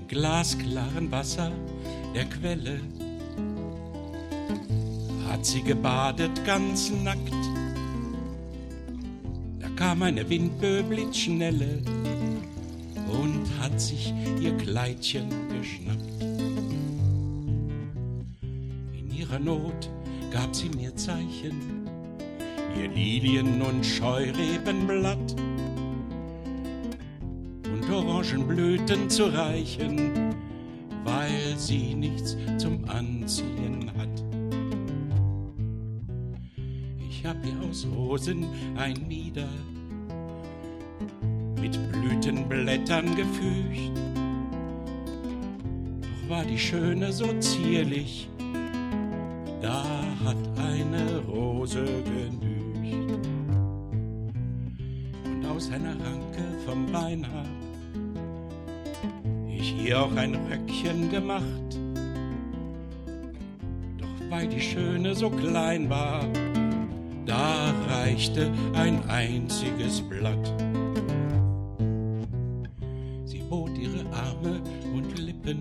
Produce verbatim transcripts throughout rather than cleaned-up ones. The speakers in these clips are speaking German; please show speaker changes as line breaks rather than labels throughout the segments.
glasklaren Wasser der Quelle hat sie gebadet ganz nackt. Da kam eine Windböe blitzschnelle und hat sich ihr Kleidchen geschnappt. In ihrer Not gab sie mir Zeichen, ihr Lilien- und Scheureben-Blatt und Orangenblüten zu reichen, weil sie nichts zum Anziehen hat. Ich hab ihr aus Rosen ein Mieder mit Blütenblättern gefügt, doch war die Schöne so zierlich, da hat eine Rose genügt. Und aus einer Ranke vom Beinhaar ich ihr auch ein Röckchen gemacht, doch weil die Schöne so klein war, da reichte ein einziges Blatt. Sie bot ihre Arme und Lippen,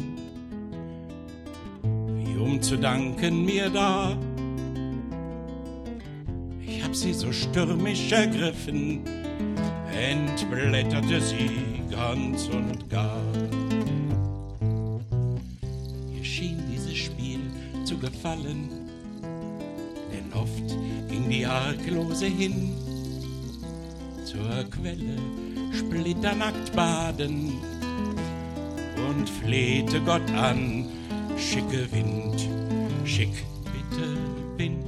wie um zu danken mir da. Ich hab sie so stürmisch ergriffen, entblätterte sie ganz und gar. Ihr schien dieses Spiel zu gefallen, denn oft ging die Arglose hin zur Quelle, splitternackt baden und flehte Gott an, schicke Wind, schick bitte Wind.